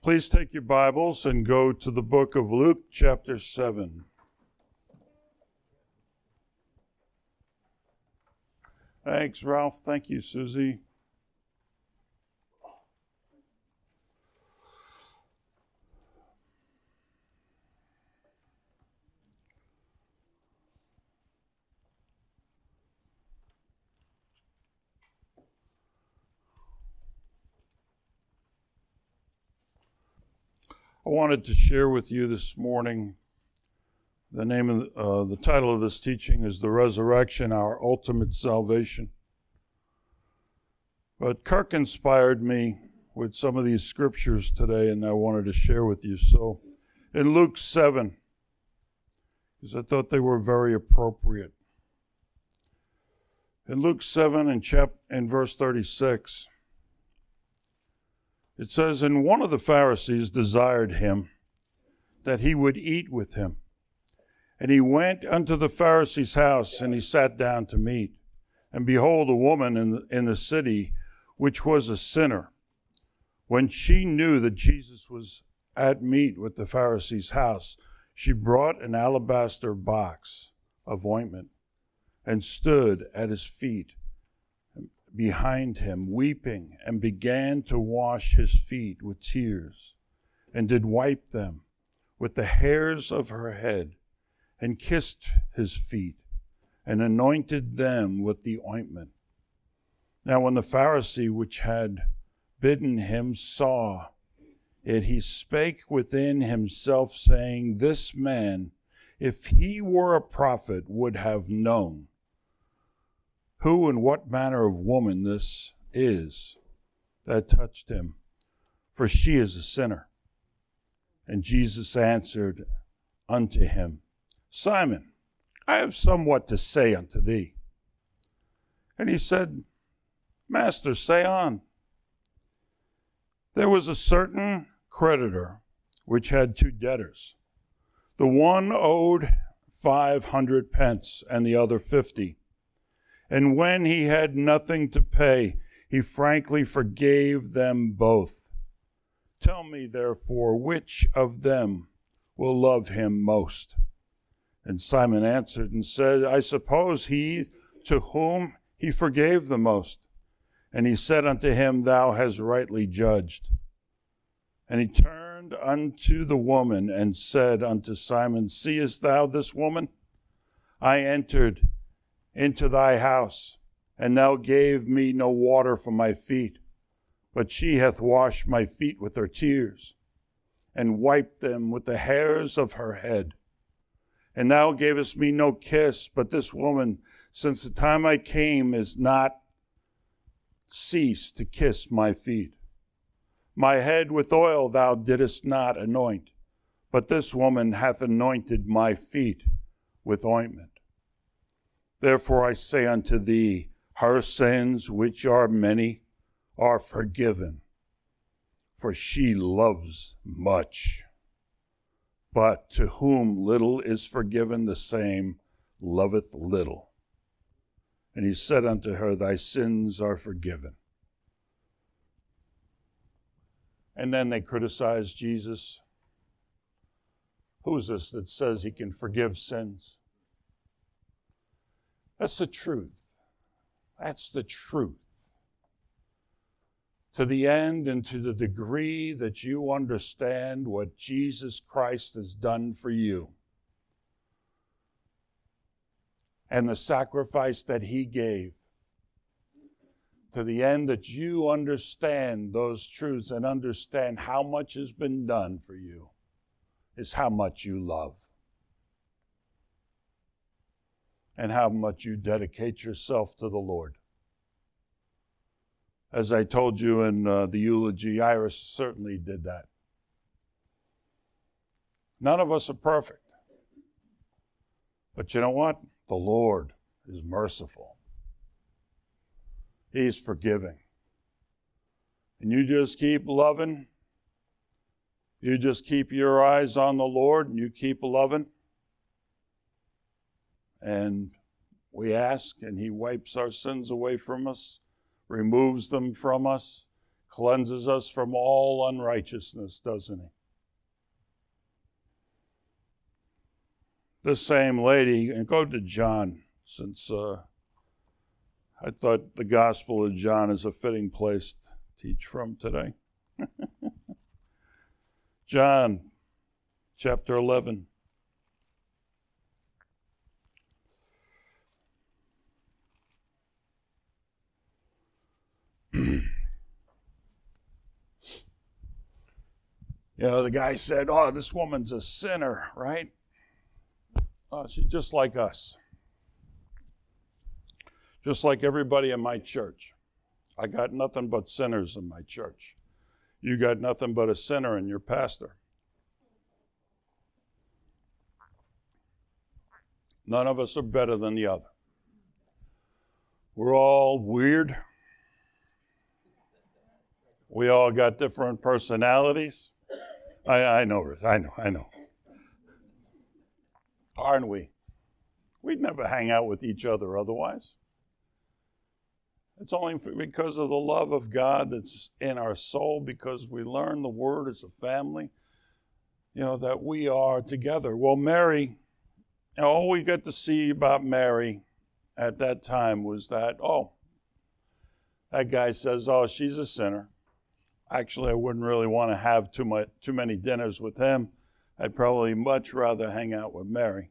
Please take your Bibles and go to the book of Luke, chapter 7. Thanks, Ralph. Thank you, Susie. I wanted to share with you this morning the title of this teaching is The Resurrection, Our Ultimate Salvation. But Kirk inspired me with some of these scriptures today, and I wanted to share with you. So in Luke 7, because I thought they were very appropriate. In Luke 7 in verse 36, it says, "And one of the Pharisees desired him, that he would eat with him. And he went unto the Pharisee's house, and he sat down to meat. And behold, a woman in the city, which was a sinner, when she knew that Jesus was at meat with the Pharisee's house, she brought an alabaster box of ointment, and stood at his feet behind him, weeping, and began to wash his feet with tears, and did wipe them with the hairs of her head, and kissed his feet, and anointed them with the ointment. Now when the Pharisee which had bidden him saw it, he spake within himself, saying, This man, if he were a prophet, would have known who and what manner of woman this is that touched him, for she is a sinner. And Jesus answered unto him, Simon, I have somewhat to say unto thee. And he said, Master, say on. There was a certain creditor which had two debtors. The one owed 500 pence, and the other 50. And when he had nothing to pay, he frankly forgave them both. Tell me, therefore, which of them will love him most? And Simon answered and said, I suppose he to whom he forgave the most. And he said unto him, Thou hast rightly judged. And he turned unto the woman and said unto Simon, Seest thou this woman? I entered into thy house, and thou gave me no water for my feet, but she hath washed my feet with her tears, and wiped them with the hairs of her head. And thou gavest me no kiss, but this woman, since the time I came, is not ceased to kiss my feet. My head with oil thou didst not anoint, but this woman hath anointed my feet with ointment. Therefore I say unto thee, her sins, which are many, are forgiven, for she loves much. But to whom little is forgiven, the same loveth little. And he said unto her, Thy sins are forgiven. And then they criticized Jesus. Who is this that says he can forgive sins? That's the truth. That's the truth. To the end and to the degree that you understand what Jesus Christ has done for you and the sacrifice that he gave, to the end that you understand those truths and understand how much has been done for you, is how much you love. And how much you dedicate yourself to the Lord. As I told you in the eulogy, Iris certainly did that. None of us are perfect. But you know what? The Lord is merciful. He's forgiving. And you just keep loving. You just keep your eyes on the Lord and you keep loving. And we ask, and he wipes our sins away from us, removes them from us, cleanses us from all unrighteousness, doesn't he? This same lady, and go to John, since I thought the Gospel of John is a fitting place to teach from today. John, chapter 11. The guy said, "Oh, this woman's a sinner, right? Oh, she's just like us. Just like everybody in my church. I got nothing but sinners in my church. You got nothing but a sinner in your pastor. None of us are better than the other. We're all weird. We all got different personalities. I know. Aren't we? We'd never hang out with each other otherwise. It's only because of the love of God that's in our soul, because we learn the Word as a family, that we are together. Well, Mary, all we got to see about Mary at that time was that, that guy says, she's a sinner. Actually, I wouldn't really want to have too many dinners with him. I'd probably much rather hang out with Mary.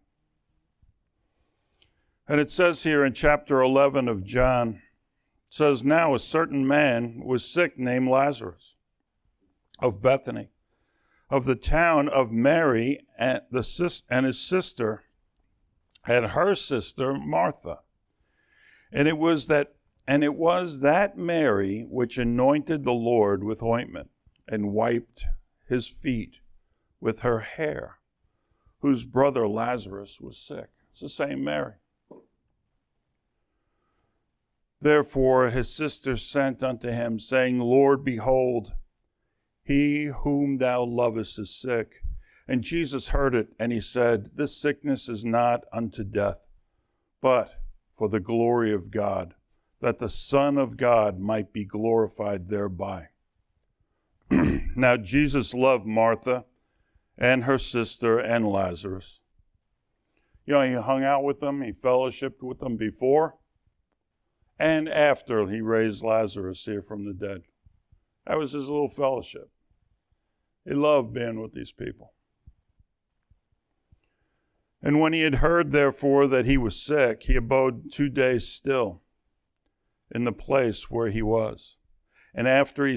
And it says here in chapter 11 of John, it says, "Now a certain man was sick named Lazarus of Bethany, of the town of Mary, and his sister and her sister Martha. And it was that Mary which anointed the Lord with ointment and wiped his feet with her hair, whose brother Lazarus was sick." It's the same Mary. "Therefore his sister sent unto him, saying, Lord, behold, he whom thou lovest is sick. And Jesus heard it, and he said, This sickness is not unto death, but for the glory of God, that the Son of God might be glorified thereby. Now Jesus loved Martha and her sister and Lazarus. He hung out with them, he fellowshiped with them before and after he raised Lazarus here from the dead. That was his little fellowship. He loved being with these people. And when he had heard, therefore, that he was sick, he abode 2 days still in the place where he was. And after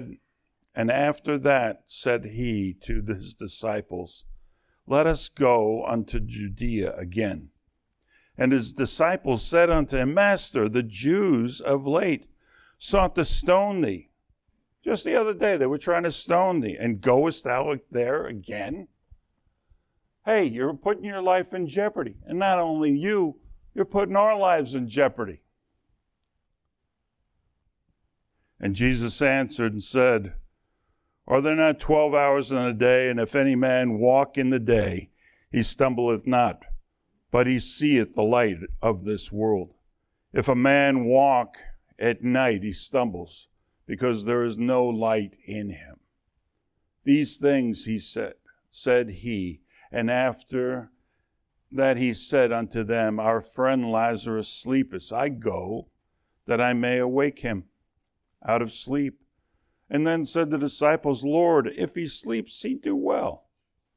that said he to his disciples, Let us go unto Judea again. And his disciples said unto him, Master, the Jews of late sought to stone thee. Just the other day they were trying to stone thee. And goest thou there again? Hey, you're putting your life in jeopardy. And not only you, you're putting our lives in jeopardy. And Jesus answered and said, Are there not 12 hours in a day? And if any man walk in the day, he stumbleth not, but he seeth the light of this world. If a man walk at night, he stumbles, because there is no light in him. These things he said he, and after that he said unto them, Our friend Lazarus sleepeth. I go, that I may awake him out of sleep. And then said the disciples, Lord, if he sleeps, he do well.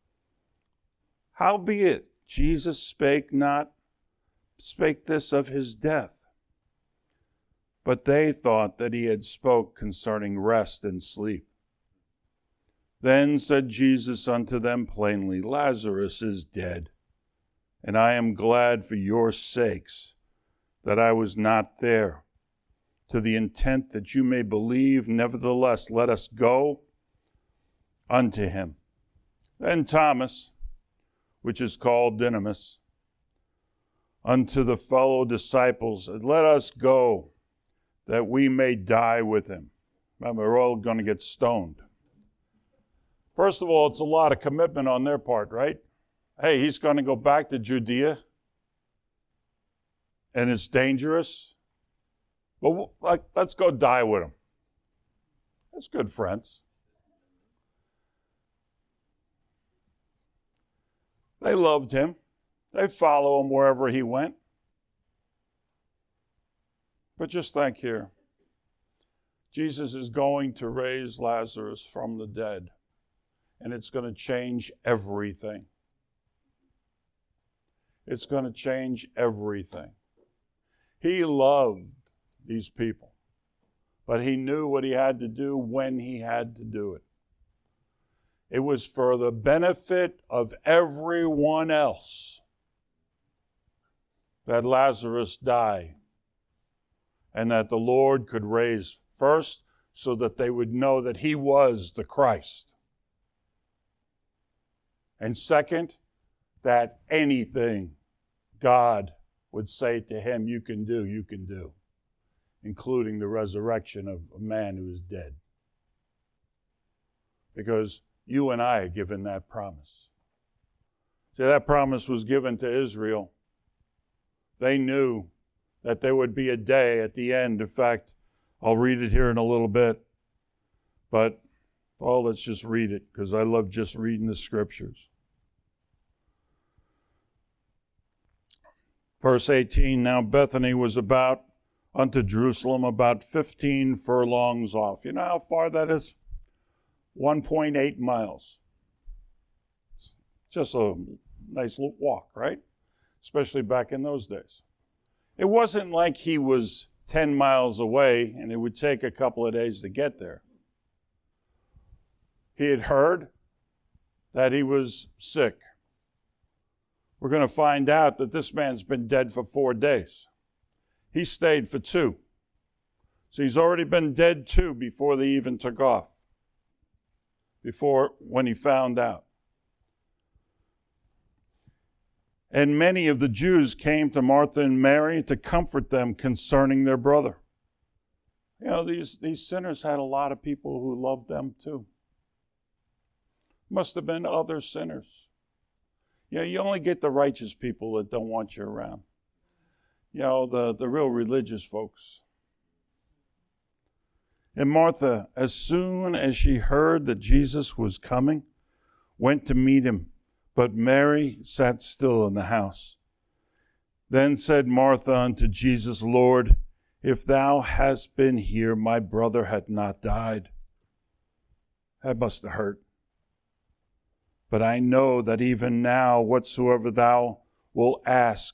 Howbeit, Jesus spake this of his death. But they thought that he had spoke concerning rest and sleep. Then said Jesus unto them plainly, Lazarus is dead, and I am glad for your sakes that I was not there, to the intent that you may believe. Nevertheless, let us go unto him. Then Thomas, which is called Didymus, unto the fellow disciples, Let us go, that we may die with him. Remember, we're all going to get stoned. First of all, it's a lot of commitment on their part, right? Hey, he's going to go back to Judea, and it's dangerous. But let's go die with him. That's good friends. They loved him. They follow him wherever he went. But just think here. Jesus is going to raise Lazarus from the dead, and it's going to change everything. It's going to change everything. He loved these people, but he knew what he had to do when he had to do it. It was for the benefit of everyone else that Lazarus die, and that the Lord could raise first so that they would know that he was the Christ. And second, that anything God would say to him, you can do, including the resurrection of a man who is dead. Because you and I are given that promise. See, that promise was given to Israel. They knew that there would be a day at the end. In fact, I'll read it here in a little bit. But, let's just read it, because I love just reading the scriptures. Verse 18, now Bethany was about unto Jerusalem about 15 furlongs off. You know how far that is? 1.8 miles. Just a nice little walk, right? Especially back in those days. It wasn't like he was 10 miles away and it would take a couple of days to get there. He had heard that he was sick. We're going to find out that this man's been dead for 4 days. He stayed for 2. So he's already been dead 2 before they even took off. When he found out. And many of the Jews came to Martha and Mary to comfort them concerning their brother. You know, these sinners had a lot of people who loved them too. Must have been other sinners. You know, you only get the righteous people that don't want you around. You know, the real religious folks. And Martha, as soon as she heard that Jesus was coming, went to meet him. But Mary sat still in the house. Then said Martha unto Jesus, Lord, if thou hadst been here, my brother had not died. That must have hurt. But I know that even now, whatsoever thou wilt ask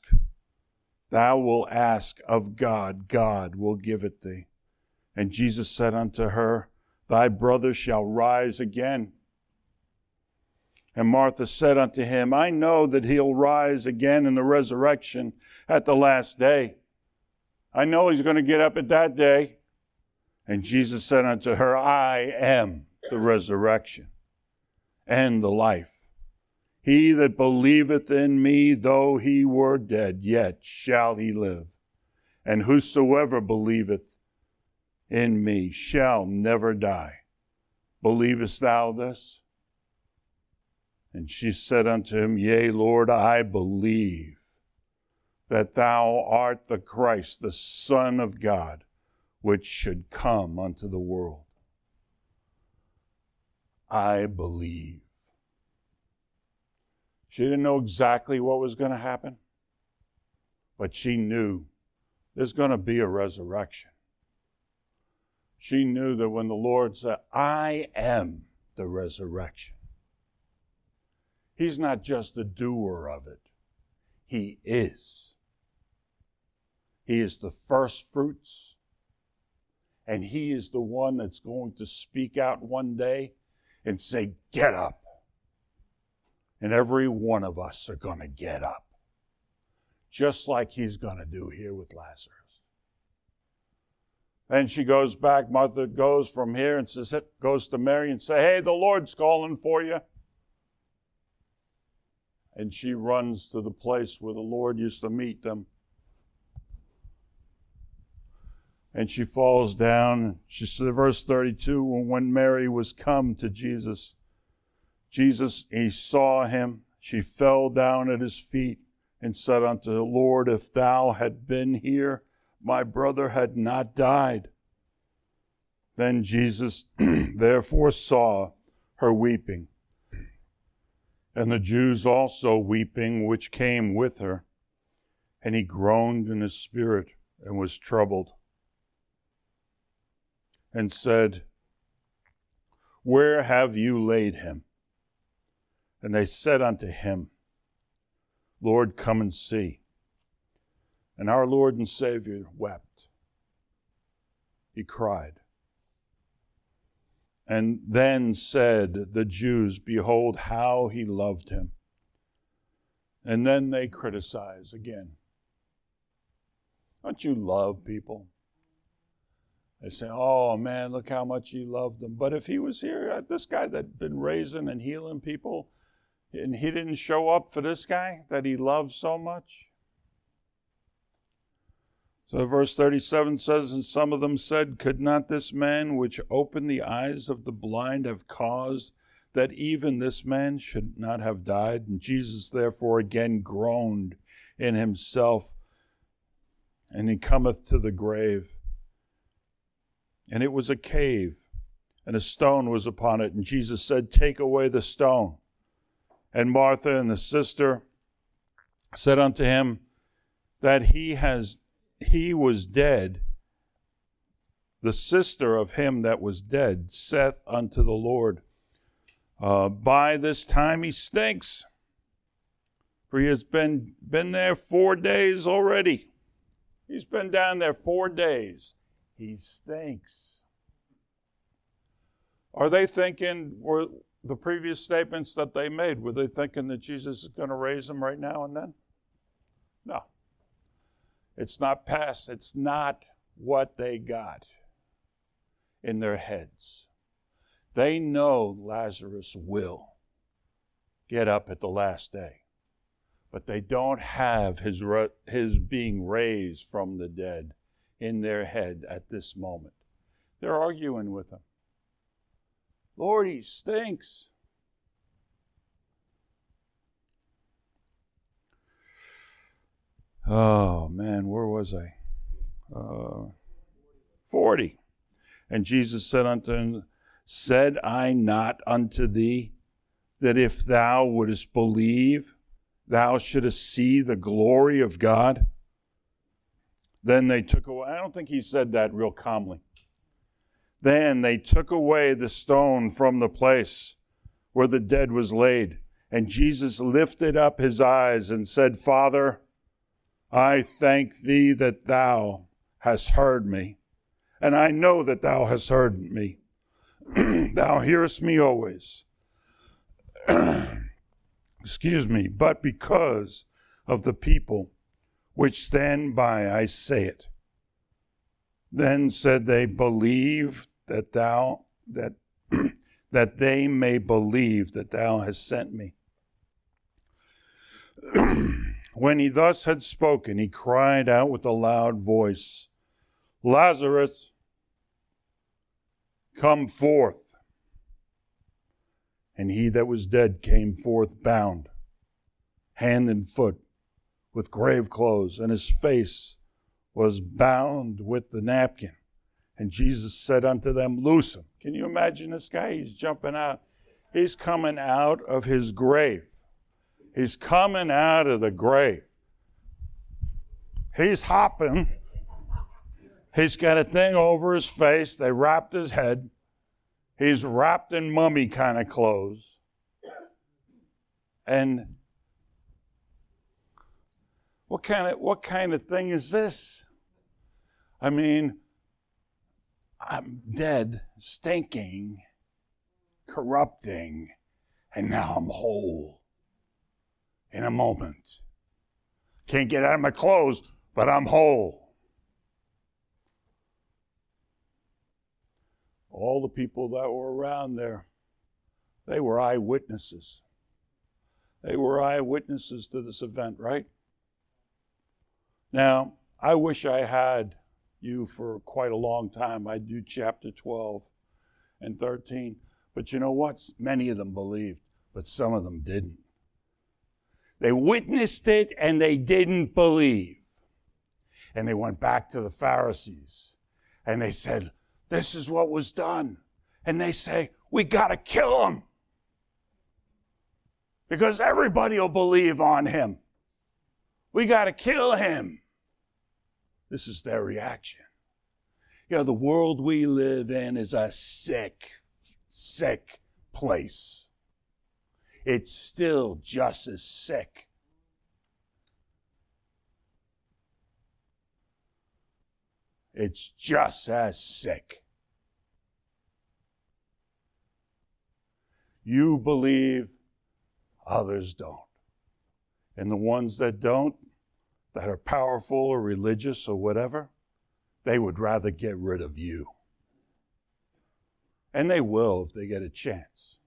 of God, God will give it thee. And Jesus said unto her, thy brother shall rise again. And Martha said unto him, I know that he'll rise again in the resurrection at the last day. I know he's going to get up at that day. And Jesus said unto her, I am the resurrection and the life. He that believeth in me, though he were dead, yet shall he live. And whosoever believeth in me shall never die. Believest thou this? And she said unto him, yea, Lord, I believe that thou art the Christ, the Son of God, which should come unto the world. I believe. She didn't know exactly what was going to happen, but she knew there's going to be a resurrection. She knew that when the Lord said, I am the resurrection, He's not just the doer of it. He is. He is the first fruits. And He is the one that's going to speak out one day and say, get up. And every one of us are going to get up. Just like He's going to do here with Lazarus. Then she goes back, Martha goes from here and goes to Mary and says, hey, the Lord's calling for you. And she runs to the place where the Lord used to meet them. And she falls down. She said, verse 32, when Mary was come to Jesus, he saw him. She fell down at his feet and said unto the Lord, if thou had been here, my brother had not died. Then Jesus therefore saw her weeping, and the Jews also weeping, which came with her. And he groaned in his spirit, and was troubled, and said, Where have you laid him? And they said unto him, Lord, come and see. And our Lord and Savior wept. He cried. And then said the Jews, Behold, how he loved him. And then they criticize again. Don't you love people? They say, oh man, look how much he loved them. But if he was here, this guy that'd been raising and healing people, and he didn't show up for this guy that he loved so much. So verse 37 says, And some of them said, Could not this man which opened the eyes of the blind have caused that even this man should not have died? And Jesus therefore again groaned in himself, and he cometh to the grave. And it was a cave, and a stone was upon it. And Jesus said, Take away the stone. And Martha and the sister said unto him, that he was dead. The sister of him that was dead saith unto the Lord, By this time he stinks, for he has been there 4 days already. He's been down there 4 days. He stinks. Are they thinking, were the previous statements that they made, were they thinking that Jesus is going to raise him right now and then? No. It's not past. It's not what they got in their heads. They know Lazarus will get up at the last day, but they don't have his being raised from the dead in their head at this moment. They're arguing with him. Lord, he stinks. Oh, man, where was I? 40. And Jesus said unto him, Said I not unto thee, that if thou wouldest believe, thou shouldest see the glory of God? Then they took away, I don't think he said that real calmly. Then they took away the stone from the place where the dead was laid. And Jesus lifted up his eyes and said, Father, I thank thee that thou hast heard me. And I know that thou hast heard me. Thou hearest me always. Excuse me, but because of the people which stand by, I say it. Then said they, Believe that that they may believe that thou hast sent me. When he thus had spoken, he cried out with a loud voice, Lazarus, come forth. And he that was dead came forth bound, hand and foot, with grave clothes, and his face was bound with the napkin. And Jesus said unto them, Loose him. Can you imagine this guy? He's jumping out. He's coming out of his grave. He's coming out of the grave. He's hopping. He's got a thing over his face. They wrapped his head. He's wrapped in mummy kind of clothes. And what kind of thing is this? I mean, I'm dead, stinking, corrupting, and now I'm whole in a moment. Can't get out of my clothes, but I'm whole. All the people that were around there, they were eyewitnesses. They were eyewitnesses to this event, right? Now, I wish I had you for quite a long time. I'd do chapter 12 and 13. But you know what? Many of them believed, but some of them didn't. They witnessed it and they didn't believe. And they went back to the Pharisees and they said, This is what was done. And they say, we got to kill him because everybody will believe on him. We got to kill him. This is their reaction. You know, the world we live in is a sick, sick place. It's still just as sick. It's just as sick. You believe, others don't. And the ones that don't, that are powerful or religious or whatever, they would rather get rid of you. And they will if they get a chance.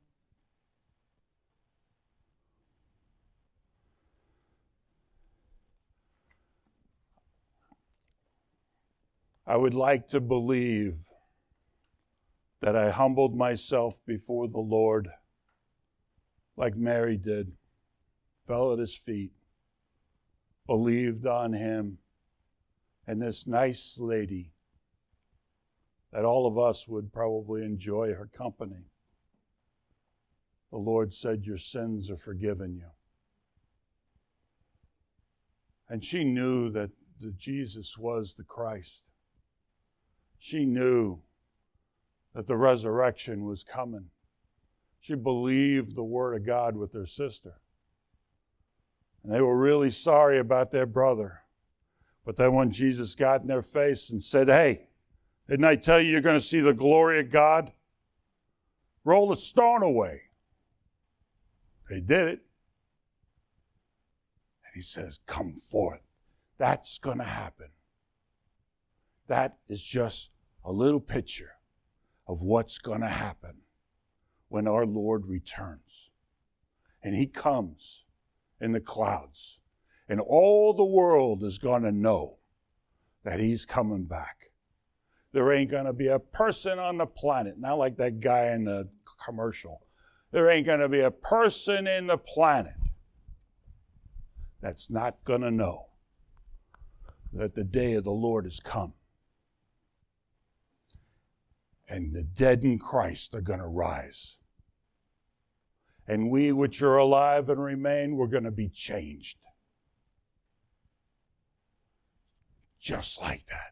I would like to believe that I humbled myself before the Lord like Mary did, fell at his feet, believed on him, and this nice lady, that all of us would probably enjoy her company. The Lord said, your sins are forgiven you. And she knew that Jesus was the Christ. She knew that the resurrection was coming. She believed the word of God with her sister. And they were really sorry about their brother. But then when Jesus got in their face and said, hey, didn't I tell you you're going to see the glory of God? Roll the stone away. They did it. And he says, come forth. That's going to happen. That is just a little picture of what's going to happen when our Lord returns. And he comes in the clouds. And all the world is going to know that he's coming back. There ain't going to be a person on the planet, not like that guy in the commercial. There ain't going to be a person in the planet that's not going to know that the day of the Lord has come. And the dead in Christ are going to rise. And we which are alive and remain, we're going to be changed. Just like that.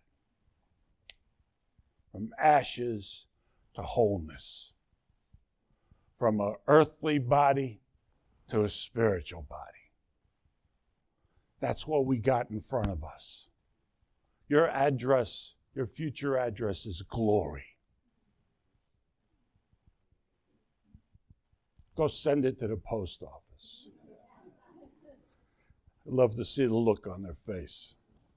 From ashes to wholeness. From an earthly body to a spiritual body. That's what we got in front of us. Your address, your future address is glory. Go send it to the post office. I'd love to see the look on their face.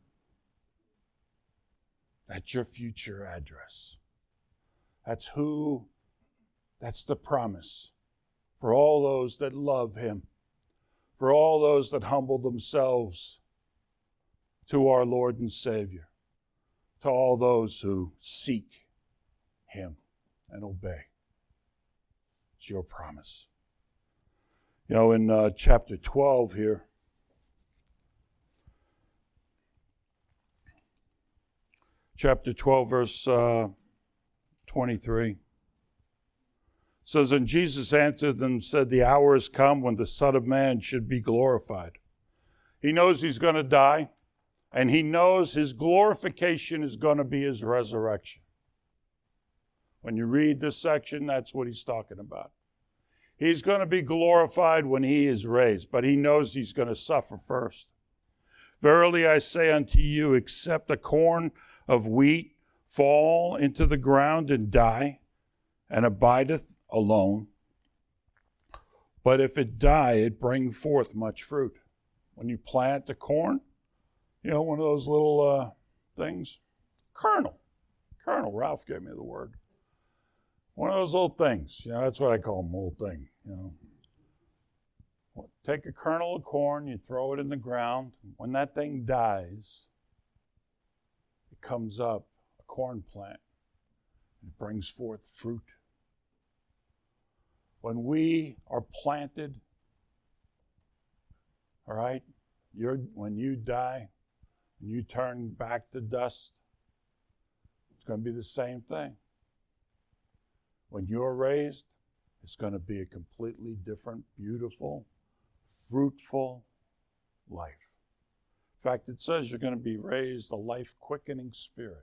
That's your future address. That's the promise for all those that love him, for all those that humble themselves to our Lord and Savior, to all those who seek him and obey. It's your promise. You know, in chapter 12 here, chapter 12, verse 23, says, and Jesus answered them and said, the hour has come when the Son of Man should be glorified. He knows he's going to die, and he knows his glorification is going to be his resurrection. When you read this section, that's what he's talking about. He's going to be glorified when he is raised, but he knows he's going to suffer first. Verily I say unto you, except a corn of wheat fall into the ground and die, and abideth alone, but if it die, it bring forth much fruit. When you plant the corn, you know, one of those little things, kernel, Ralph gave me the word. One of those little things, you know, that's what I call them, little thing, you know. Take a kernel of corn, you throw it in the ground. When that thing dies, it comes up, a corn plant. It brings forth fruit. When we are planted, all right, when you die, when you turn back to dust, it's going to be the same thing. when you're raised, it's going to be a completely different, beautiful, fruitful life. In fact, it says you're going to be raised a life-quickening spirit.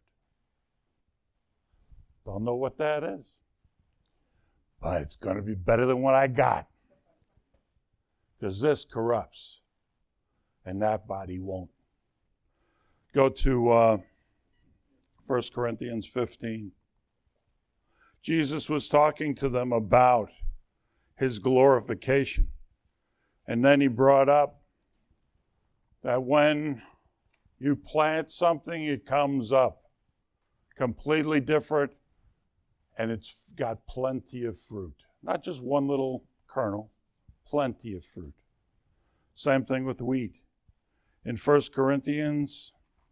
Don't know what that is, but it's going to be better than what I got. Because this corrupts, and that body won't. Go to 1 Corinthians 15. Jesus was talking to them about his glorification. And then he brought up that when you plant something, it comes up completely different, and it's got plenty of fruit. Not just one little kernel, plenty of fruit. Same thing with wheat. In 1 Corinthians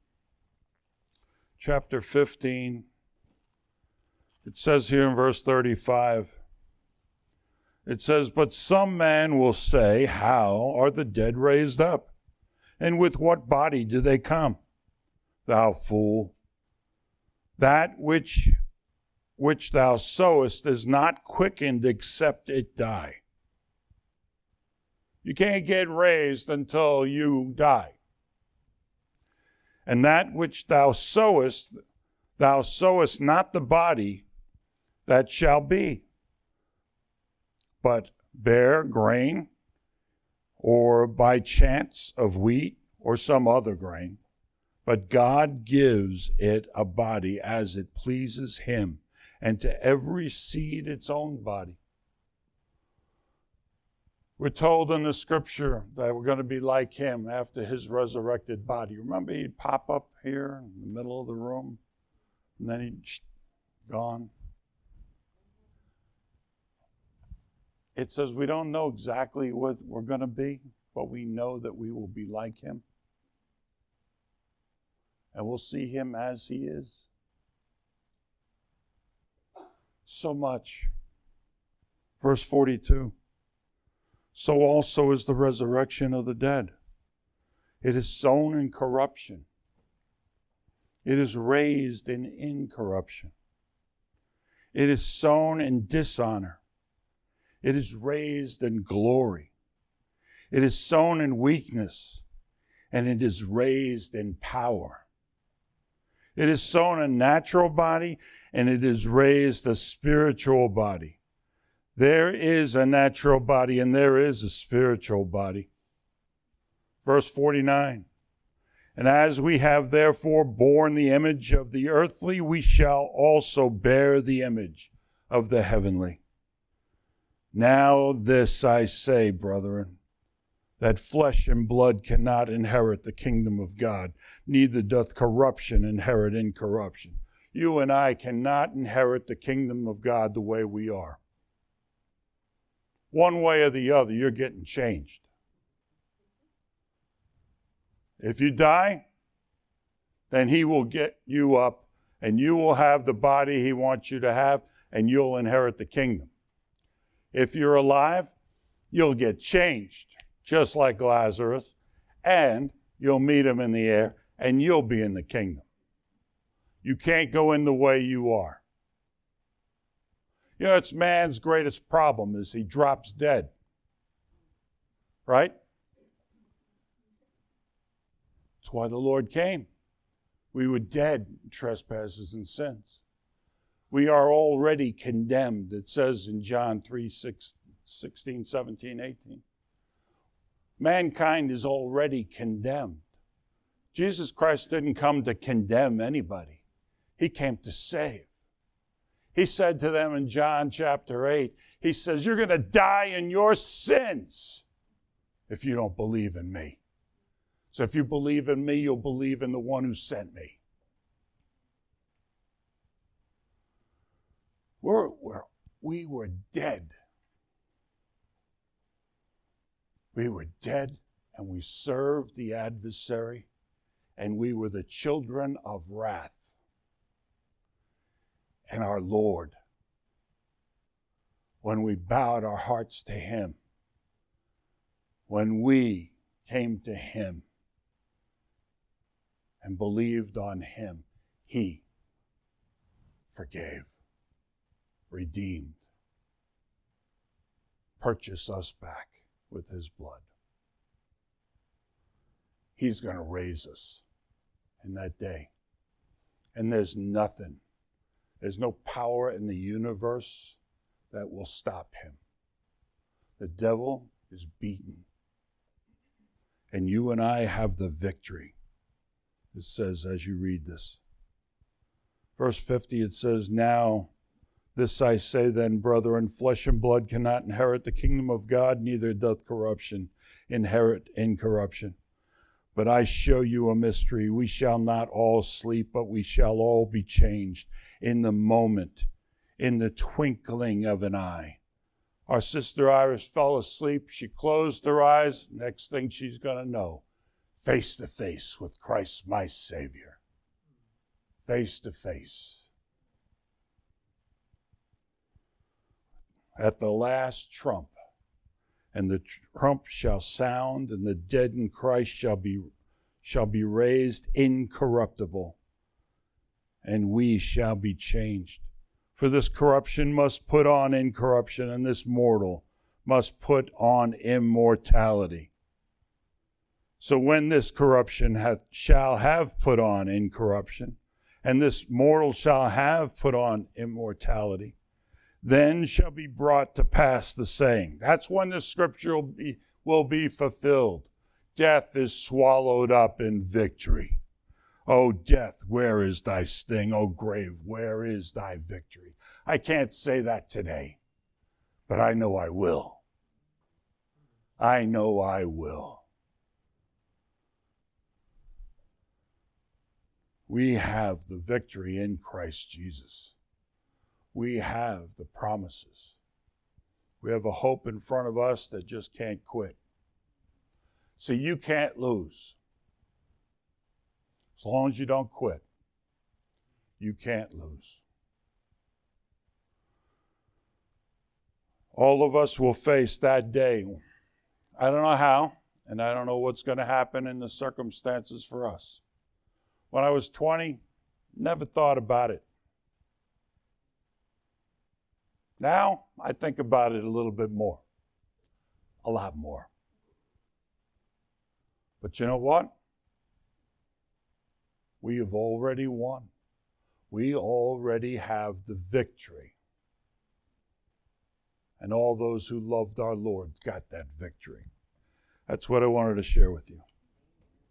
chapter 15, it says here in verse 35, it says, "But some man will say, how are the dead raised up? And with what body do they come? Thou fool, that which thou sowest is not quickened except it die." You can't get raised until you die. "And that which thou sowest not the body that shall be, but bare grain, or by chance of wheat, or some other grain. But God gives it a body as it pleases him, and to every seed its own body." We're told in the scripture that we're going to be like him after his resurrected body. Remember, he'd pop up here in the middle of the room, and then he'd gone. It says we don't know exactly what we're going to be, but we know that we will be like him. And we'll see him as he is. So much. Verse 42. "So also is the resurrection of the dead. It is sown in corruption. It is raised in incorruption. It is sown in dishonor. It is raised in glory. It is sown in weakness, and it is raised in power. It is sown a natural body, and it is raised a spiritual body. There is a natural body, and there is a spiritual body." Verse 49. "And as we have therefore borne the image of the earthly, we shall also bear the image of the heavenly. Now this I say, brethren, that flesh and blood cannot inherit the kingdom of God, neither doth corruption inherit incorruption." You and I cannot inherit the kingdom of God the way we are. One way or the other, you're getting changed. If you die, then he will get you up, and you will have the body he wants you to have, and you'll inherit the kingdom. If you're alive, you'll get changed, just like Lazarus, and you'll meet him in the air, and you'll be in the kingdom. You can't go in the way you are. You know, it's man's greatest problem is he drops dead. Right? That's why the Lord came. We were dead in trespasses and sins. We are already condemned. It says in John 3:16, 17, 18. Mankind is already condemned. Jesus Christ didn't come to condemn anybody. He came to save. He said to them in John chapter 8, he says, "You're going to die in your sins if you don't believe in me. So if you believe in me, you'll believe in the one who sent me." We were dead. We were dead, and we served the adversary, and we were the children of wrath. And our Lord, when we bowed our hearts to him, when we came to him and believed on him, he forgave, redeemed, purchase us back with his blood. He's going to raise us in that day. And there's nothing, there's no power in the universe that will stop him. The devil is beaten. And you and I have the victory. It says as you read this. Verse 50, it says, now this I say then, brethren, flesh and blood cannot inherit the kingdom of God, neither doth corruption inherit incorruption. But I show you a mystery. We shall not all sleep, but we shall all be changed in the moment, in the twinkling of an eye. Our sister Iris fell asleep. She closed her eyes. Next thing she's going to know, face to face with Christ, my Savior. Face to face. At the last trump, and the trump shall sound, and the dead in Christ shall be raised incorruptible, and we shall be changed. For this corruption must put on incorruption, and this mortal must put on immortality. So when this corruption shall have put on incorruption, and this mortal shall have put on immortality, then shall be brought to pass the saying. That's when the scripture will be fulfilled. Death is swallowed up in victory. O death, where is thy sting? O grave, where is thy victory? I can't say that today, but I know I will. I know I will. We have the victory in Christ Jesus. We have the promises. We have a hope in front of us that just can't quit. See, you can't lose. As long as you don't quit, you can't lose. All of us will face that day. I don't know how, and I don't know what's going to happen in the circumstances for us. When I was 20, never thought about it. Now, I think about it a little bit more. A lot more. But you know what? We have already won. We already have the victory. And all those who loved our Lord got that victory. That's what I wanted to share with you.